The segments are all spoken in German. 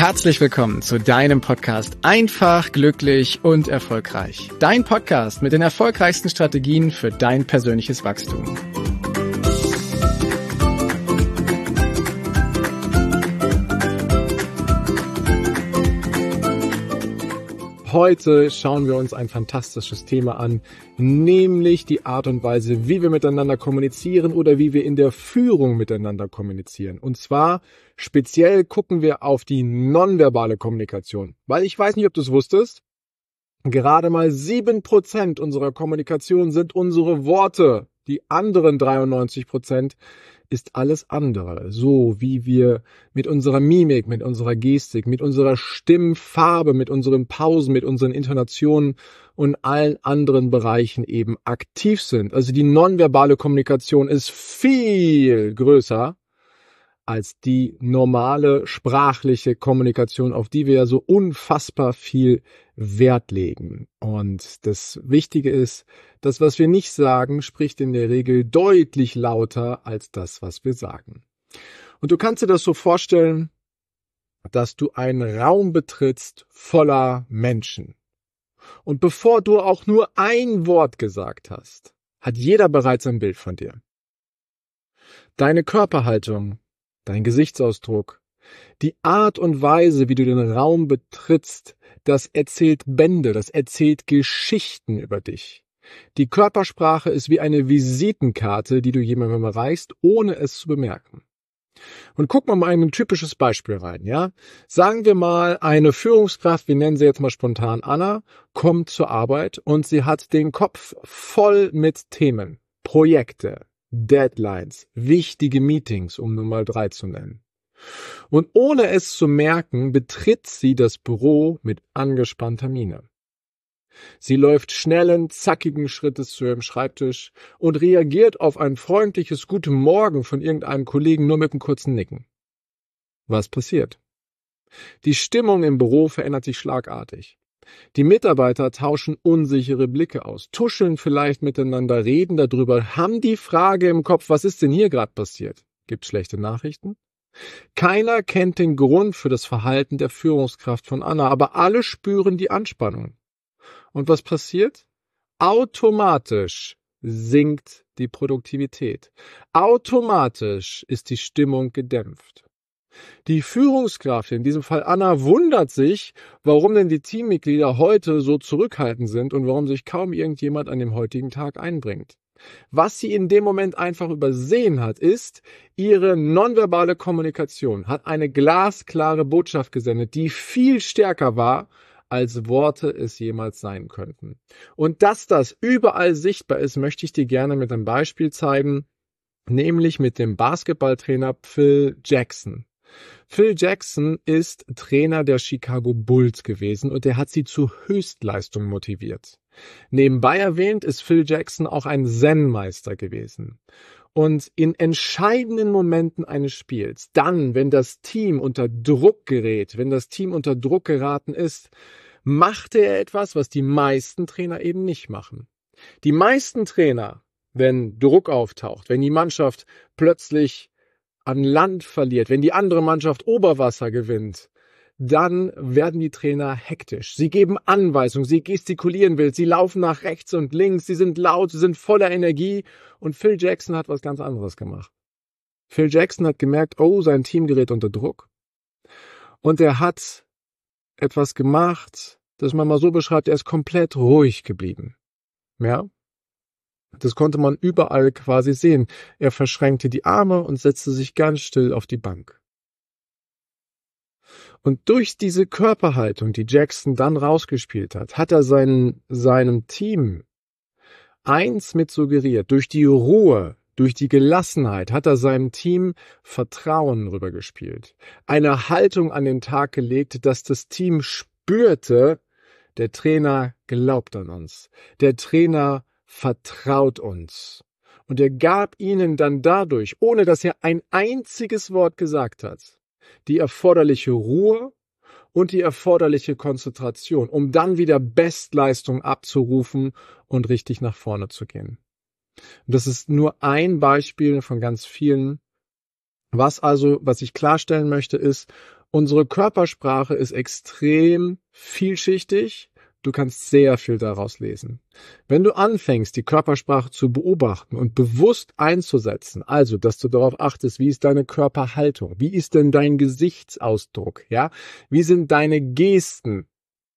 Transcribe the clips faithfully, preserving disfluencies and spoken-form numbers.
Herzlich willkommen zu deinem Podcast Einfach, glücklich und erfolgreich. Dein Podcast mit den erfolgreichsten Strategien für dein persönliches Wachstum. Heute schauen wir uns ein fantastisches Thema an, nämlich die Art und Weise, wie wir miteinander kommunizieren oder wie wir in der Führung miteinander kommunizieren. Und zwar speziell gucken wir auf die nonverbale Kommunikation, weil ich weiß nicht, ob du es wusstest, gerade mal sieben Prozent unserer Kommunikation sind unsere Worte. Die anderen dreiundneunzig Prozent ist alles andere. So wie wir mit unserer Mimik, mit unserer Gestik, mit unserer Stimmfarbe, mit unseren Pausen, mit unseren Intonationen und allen anderen Bereichen eben aktiv sind. Also die nonverbale Kommunikation ist viel größer als die normale sprachliche Kommunikation, auf die wir ja so unfassbar viel Wert legen. Und das Wichtige ist, das, was wir nicht sagen, spricht in der Regel deutlich lauter als das, was wir sagen. Und du kannst dir das so vorstellen, dass du einen Raum betrittst voller Menschen. Und bevor du auch nur ein Wort gesagt hast, hat jeder bereits ein Bild von dir. Deine Körperhaltung, dein Gesichtsausdruck, die Art und Weise, wie du den Raum betrittst, das erzählt Bände, das erzählt Geschichten über dich. Die Körpersprache ist wie eine Visitenkarte, die du jemandem reichst, ohne es zu bemerken. Und guck mal mal in ein typisches Beispiel rein, ja? Sagen wir mal, eine Führungskraft, wir nennen sie jetzt mal spontan Anna, kommt zur Arbeit und sie hat den Kopf voll mit Themen, Projekte, Deadlines, wichtige Meetings, um nur mal drei zu nennen. Und ohne es zu merken, betritt sie das Büro mit angespannter Miene. Sie läuft schnellen, zackigen Schrittes zu ihrem Schreibtisch und reagiert auf ein freundliches Guten Morgen von irgendeinem Kollegen nur mit einem kurzen Nicken. Was passiert? Die Stimmung im Büro verändert sich schlagartig. Die Mitarbeiter tauschen unsichere Blicke aus, tuscheln vielleicht miteinander, reden darüber, haben die Frage im Kopf, was ist denn hier gerade passiert? Gibt's schlechte Nachrichten? Keiner kennt den Grund für das Verhalten der Führungskraft von Anna, aber alle spüren die Anspannung. Und was passiert? Automatisch sinkt die Produktivität. Automatisch ist die Stimmung gedämpft. Die Führungskraft, in diesem Fall Anna, wundert sich, warum denn die Teammitglieder heute so zurückhaltend sind und warum sich kaum irgendjemand an dem heutigen Tag einbringt. Was sie in dem Moment einfach übersehen hat, ist, ihre nonverbale Kommunikation hat eine glasklare Botschaft gesendet, die viel stärker war, als Worte es jemals sein könnten. Und dass das überall sichtbar ist, möchte ich dir gerne mit einem Beispiel zeigen, nämlich mit dem Basketballtrainer Phil Jackson. Phil Jackson ist Trainer der Chicago Bulls gewesen und er hat sie zur Höchstleistung motiviert. Nebenbei erwähnt ist Phil Jackson auch ein Zen-Meister gewesen. Und in entscheidenden Momenten eines Spiels, dann, wenn das Team unter Druck gerät, wenn das Team unter Druck geraten ist, machte er etwas, was die meisten Trainer eben nicht machen. Die meisten Trainer, wenn Druck auftaucht, wenn die Mannschaft plötzlich an Land verliert, wenn die andere Mannschaft Oberwasser gewinnt, dann werden die Trainer hektisch. Sie geben Anweisungen, sie gestikulieren wild, sie laufen nach rechts und links, sie sind laut, sie sind voller Energie. Und Phil Jackson hat was ganz anderes gemacht. Phil Jackson hat gemerkt, oh, sein Team gerät unter Druck. Und er hat etwas gemacht, das man mal so beschreibt, er ist komplett ruhig geblieben. Ja? Das konnte man überall quasi sehen. Er verschränkte die Arme und setzte sich ganz still auf die Bank. Und durch diese Körperhaltung, die Jackson dann rausgespielt hat, hat er seinen, seinem Team eins mit suggeriert. Durch die Ruhe, durch die Gelassenheit hat er seinem Team Vertrauen rübergespielt. Eine Haltung an den Tag gelegt, dass das Team spürte, der Trainer glaubt an uns. Der Trainer vertraut uns. Und er gab ihnen dann dadurch, ohne dass er ein einziges Wort gesagt hat, die erforderliche Ruhe und die erforderliche Konzentration, um dann wieder Bestleistung abzurufen und richtig nach vorne zu gehen. Und das ist nur ein Beispiel von ganz vielen. Was also, was ich klarstellen möchte, ist, Unsere Körpersprache ist extrem vielschichtig. Du kannst sehr viel daraus lesen. Wenn du anfängst, die Körpersprache zu beobachten und bewusst einzusetzen, also, dass du darauf achtest, wie ist deine Körperhaltung, wie ist denn dein Gesichtsausdruck, ja, wie sind deine Gesten,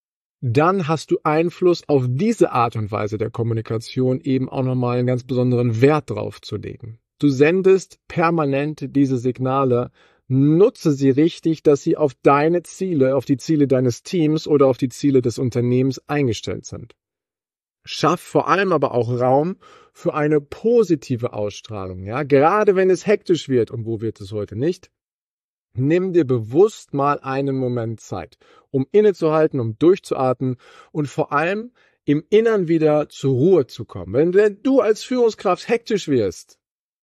dann hast du Einfluss auf diese Art und Weise der Kommunikation eben auch nochmal einen ganz besonderen Wert drauf zu legen. Du sendest permanent diese Signale. Nutze sie richtig, dass sie auf deine Ziele, auf die Ziele deines Teams oder auf die Ziele des Unternehmens eingestellt sind. Schaff vor allem aber auch Raum für eine positive Ausstrahlung. Ja, gerade wenn es hektisch wird, und wo wird es heute nicht, nimm dir bewusst mal einen Moment Zeit, um innezuhalten, um durchzuatmen und vor allem im Innern wieder zur Ruhe zu kommen. Wenn, wenn du als Führungskraft hektisch wirst,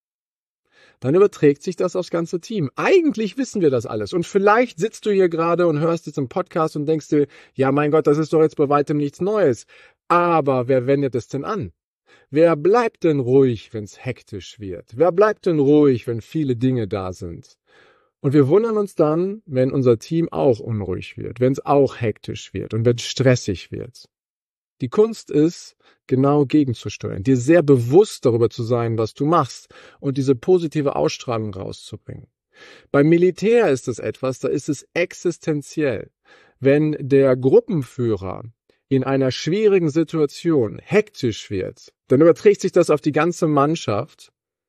dann überträgt sich das aufs ganze Team. Eigentlich wissen wir das alles. Und vielleicht sitzt du hier gerade und hörst jetzt im Podcast und denkst dir, ja mein Gott, das ist doch jetzt bei weitem nichts Neues. Aber wer wendet es denn an? Wer bleibt denn ruhig, wenn es hektisch wird? Wer bleibt denn ruhig, wenn viele Dinge da sind? Und wir wundern uns dann, wenn unser Team auch unruhig wird, wenn es auch hektisch wird und wenn es stressig wird. Die Kunst ist, genau gegenzusteuern, dir sehr bewusst darüber zu sein, was du machst und diese positive Ausstrahlung rauszubringen. Beim Militär ist es etwas, da ist es existenziell. Wenn der Gruppenführer in einer schwierigen Situation hektisch wird, dann überträgt sich das auf die ganze Mannschaft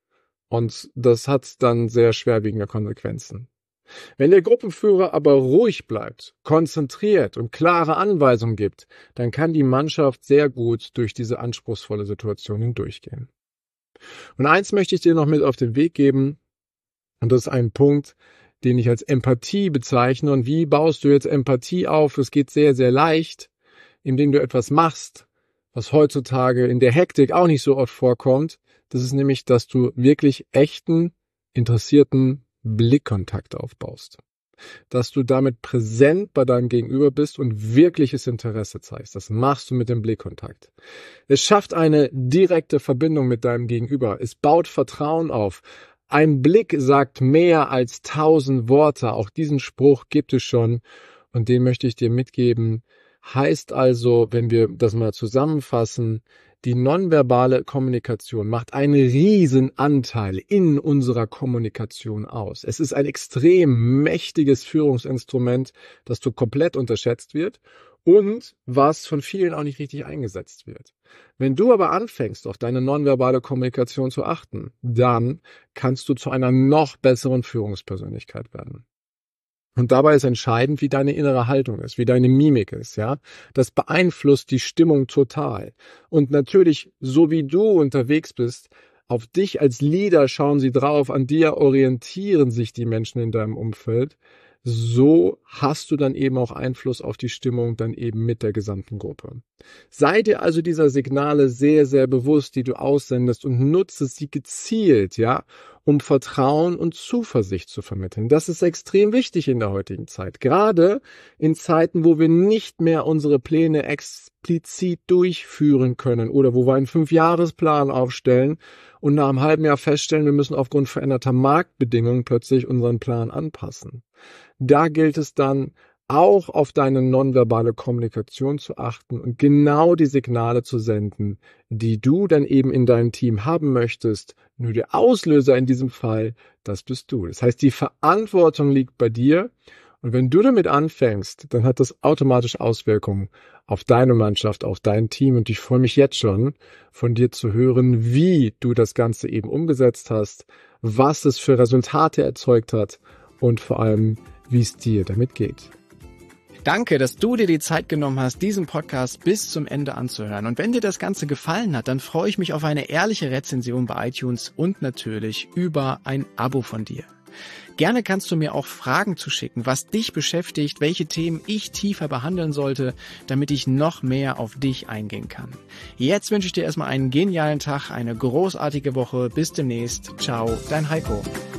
und das hat dann sehr schwerwiegende Konsequenzen. Wenn der Gruppenführer aber ruhig bleibt, konzentriert und klare Anweisungen gibt, dann kann die Mannschaft sehr gut durch diese anspruchsvolle Situation hindurchgehen. Und eins möchte ich dir noch mit auf den Weg geben, und das ist ein Punkt, den ich als Empathie bezeichne. Und wie baust du jetzt Empathie auf? Es geht sehr, sehr leicht, indem du etwas machst, was heutzutage in der Hektik auch nicht so oft vorkommt. Das ist nämlich, dass du wirklich echten, interessierten Blickkontakt aufbaust. Dass du damit präsent bei deinem Gegenüber bist und wirkliches Interesse zeigst. Das machst du mit dem Blickkontakt. Es schafft eine direkte Verbindung mit deinem Gegenüber. Es baut Vertrauen auf. Ein Blick sagt mehr als tausend Worte. Auch diesen Spruch gibt es schon und den möchte ich dir mitgeben. Heißt also, wenn wir das mal zusammenfassen, die nonverbale Kommunikation macht einen riesen Anteil in unserer Kommunikation aus. Es ist ein extrem mächtiges Führungsinstrument, das so komplett unterschätzt wird und was von vielen auch nicht richtig eingesetzt wird. Wenn du aber anfängst, auf deine nonverbale Kommunikation zu achten, dann kannst du zu einer noch besseren Führungspersönlichkeit werden. Und dabei ist entscheidend, wie deine innere Haltung ist, wie deine Mimik ist, ja. Das beeinflusst die Stimmung total. Und natürlich, so wie du unterwegs bist, auf dich als Leader schauen sie drauf, an dir orientieren sich die Menschen in deinem Umfeld. So hast du dann eben auch Einfluss auf die Stimmung dann eben mit der gesamten Gruppe. Sei dir also dieser Signale sehr, sehr bewusst, die du aussendest und nutze sie gezielt, ja, um Vertrauen und Zuversicht zu vermitteln. Das ist extrem wichtig in der heutigen Zeit. Gerade in Zeiten, wo wir nicht mehr unsere Pläne explizit durchführen können oder wo wir einen Fünfjahresplan aufstellen und nach einem halben Jahr feststellen, wir müssen aufgrund veränderter Marktbedingungen plötzlich unseren Plan anpassen. Da gilt es dann, auch auf deine nonverbale Kommunikation zu achten und genau die Signale zu senden, die du dann eben in deinem Team haben möchtest. Nur der Auslöser in diesem Fall, das bist du. Das heißt, die Verantwortung liegt bei dir. Und wenn du damit anfängst, dann hat das automatisch Auswirkungen auf deine Mannschaft, auf dein Team. Und ich freue mich jetzt schon, von dir zu hören, wie du das Ganze eben umgesetzt hast, was es für Resultate erzeugt hat und vor allem, wie es dir damit geht. Danke, dass du dir die Zeit genommen hast, diesen Podcast bis zum Ende anzuhören. Und wenn dir das Ganze gefallen hat, dann freue ich mich auf eine ehrliche Rezension bei iTunes und natürlich über ein Abo von dir. Gerne kannst du mir auch Fragen zuschicken, was dich beschäftigt, welche Themen ich tiefer behandeln sollte, damit ich noch mehr auf dich eingehen kann. Jetzt wünsche ich dir erstmal einen genialen Tag, eine großartige Woche. Bis demnächst. Ciao, dein Heiko.